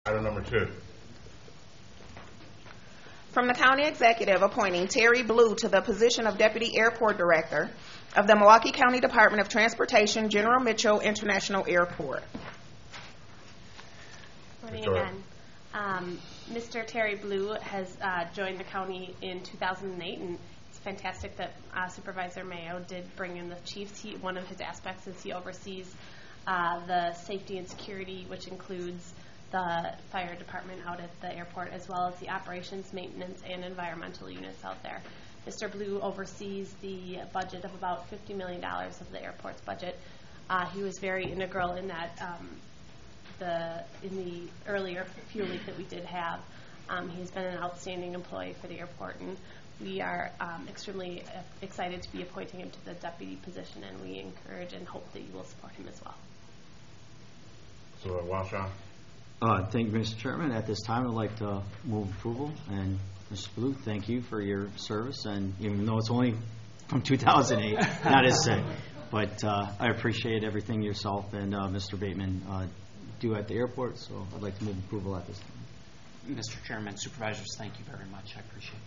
Item number 2. From the County Executive, appointing Terry Blue to the position of Deputy Airport Director of the Milwaukee County Department of Transportation, General Mitchell International Airport. Morning again. Mr. Terry Blue has joined the county in 2008, and it's fantastic that Supervisor Mayo did bring in the chiefs. One of his aspects is he oversees the safety and security, which includes the fire department out at the airport, as well as the operations, maintenance, and environmental units out there. Mr. Blue oversees the budget of about $50 million of the airport's budget. He was very integral in that in the earlier fuel leak that we did have. He's been an outstanding employee for the airport, and we are extremely excited to be appointing him to the deputy position, and we encourage and hope that you will support him as well. So, Walshaw. Thank you, Mr. Chairman. At this time, I'd like to move approval. And Mr. Blue, thank you for your service. And even though it's only from 2008, not as say, but I appreciate everything yourself and Mr. Bateman do at the airport. So I'd like to move approval at this time. Mr. Chairman, supervisors, thank you very much. I appreciate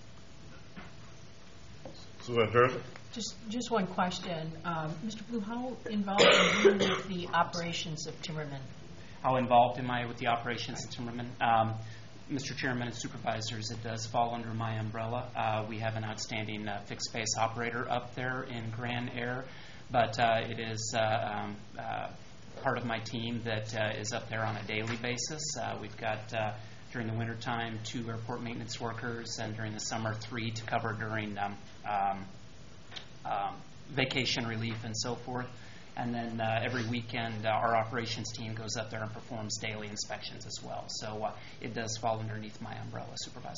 that. Supervisor. Just one question. Mr. Blue, how involved are you with the operations of Timmerman? How involved am I with the operations at Timmerman? Mr. Chairman and supervisors, it does fall under my umbrella. We have an outstanding fixed base operator up there in Grand Air, but it is part of my team that is up there on a daily basis. We've got, during the wintertime, 2 airport maintenance workers, and during the summer, 3 to cover during vacation relief and so forth. And then every weekend, our operations team goes up there and performs daily inspections as well. So it does fall underneath my umbrella, Supervisor.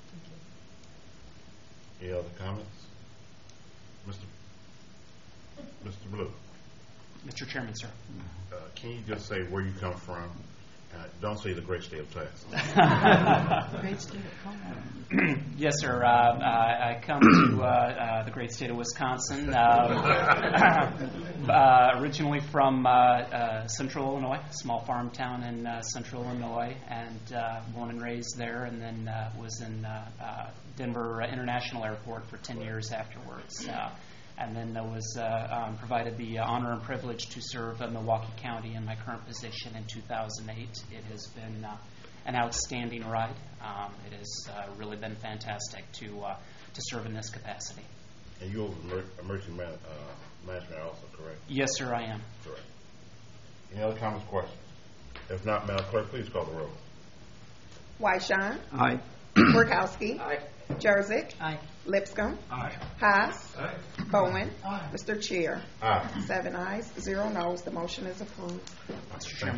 Any other comments? Mr. Blue. Mr. Chairman, sir. Can you just say where you come from? Don't say the great state of Texas. Great state of Colorado. Yes, sir. I come to the great state of Wisconsin, originally from Central Illinois, a small farm town in Central Illinois, and born and raised there, and then was in Denver International Airport for 10 years afterwards. And then I was provided the honor and privilege to serve Milwaukee County in my current position in 2008. It has been an outstanding ride. It has really been fantastic to serve in this capacity. And you're emergency management also, correct? Yes, sir, I am. Correct. Any other comments, questions? If not, Madam Clerk, please call the roll. Weishan. Aye. Workowski. Aye. Jerzik. Aye. Lipscomb. Aye. Haas. Aye. Bowen. Aye. Mr. Chair. Aye. 7 ayes, 0 noes. The motion is approved. Mr. Chairman.